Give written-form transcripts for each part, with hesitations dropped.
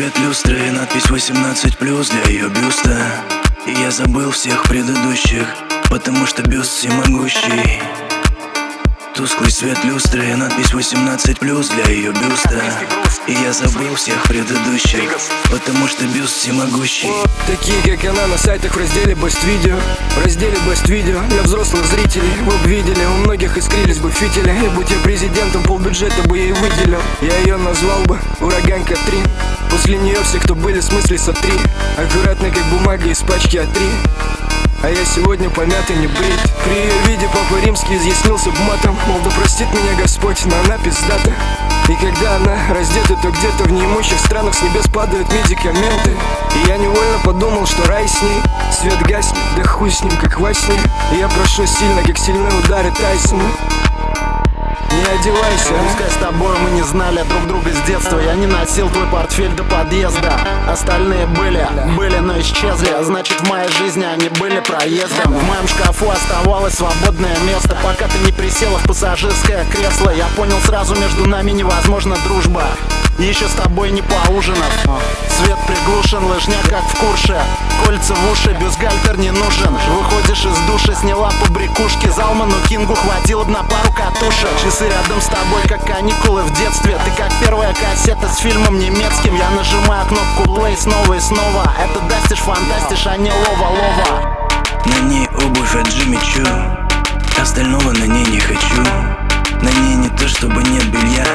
свет люстры и надпись 18+ для ее бюста. И я забыл всех предыдущих, потому что бюст всемогущий. Тусклый свет люстры и надпись 18+ для ее бюста. И я забыл всех предыдущих, потому что бюст всемогущий. Такие как она на сайтах в разделе Best Video. В разделе Best Video для взрослых зрителей. Вы б видели, у многих искрились бы фитили. И будь я президентом, полбюджета бы ей выделил. Я ее назвал бы Ураганка 3. После нее все, кто были, в смысле сотри. Аккуратно как бумага из пачки А3. А я сегодня помятый, не брит. При ее виде Папа Римский изъяснился б матом. Мол, да простит меня Господь, но она пиздата. И когда она раздета, то где-то в неимущих странах с небес падают медикаменты. И я невольно подумал, что рай с ней. Свет гаснет, да хуй с ним, как во сне. И я прошу сильно, как сильные удары Тайсона. Не одевайся, Пускай с тобой мы не знали друг друга с детства. Я не носил твой портфель до подъезда. Остальные были, но исчезли. Значит, в моей жизни они были проездом. В моем шкафу оставалось свободное место, пока ты не присела в пассажирское кресло. Я понял сразу, между нами невозможна дружба. Еще с тобой не поужинав. Свет приглушен, лыжня как в Курше. Кольца в уши, бюстгальтер не нужен. Выходишь из душа, сняла побрякушки. Залману Кингу хватило б на пару катушек. Часы рядом с тобой, как каникулы в детстве. Ты как первая кассета с фильмом немецким. Я нажимаю кнопку play снова и снова. Это дастиш, фантастиш, а не лова-лова. На ней обувь от Джимми Чу. Остального на ней не хочу. На ней не то, чтобы нет белья.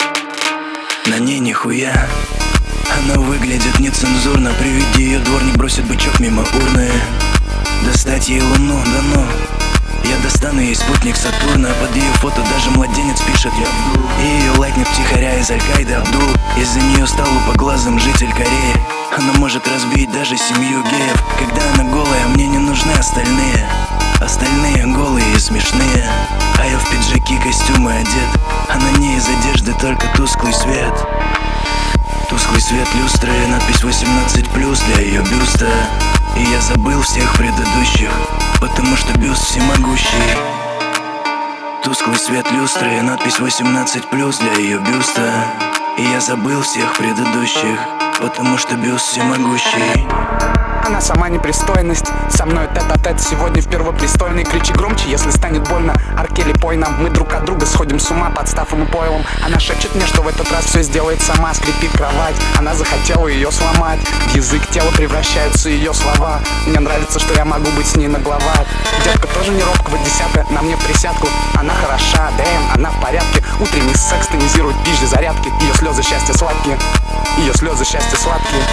На ней нихуя. Она выглядит нецензурно. При виде ее дворник бросит бычок мимо урны. Достать ей луну, да ну. Я достану ей спутник Сатурна. Под ее фото даже младенец пишет «Я Абдул». И ее лайкнет втихаря из Аль-Каиды Абдул. Из-за нее стал лупоглазым житель Кореи. Она может разбить даже семью геев. Когда она голая, мне не нужны остальные. Остальные голые и смешные. А я в пиджаки, костюмы одет. А на ней из одежды только тусклый свет. Тусклый свет люстры, надпись 18+ для ее бюста. И я забыл всех предыдущих, потому что бюст всемогущий. Тусклый свет люстры, надпись 18+ для ее бюста. И я забыл всех предыдущих, потому что бюст всемогущий. Она сама непристойность. Со мной тет-а-тет сегодня в первопрестольной. Кричи громче, если станет больно. Аркели, пой нам, мы друг от друга сходим с ума под стафом и пойлом. Она шепчет мне, что в этот раз все сделает сама. Скрипит кровать, она захотела ее сломать. В язык тела превращаются ее слова. Мне нравится, что я могу быть с ней на главах. Детка тоже не робкого, 10-я, на мне в присядку. Она хороша, дэм, она в порядке. Утренний секс тонизирует пизжи зарядки. Ее слезы счастья сладкие. Ее слезы счастья сладкие.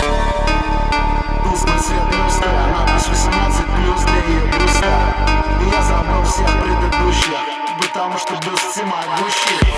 Тусклый свет люстры, надпись 18+ для ее бюста. И я забыл всех предыдущих, потому что бюст всемогущий.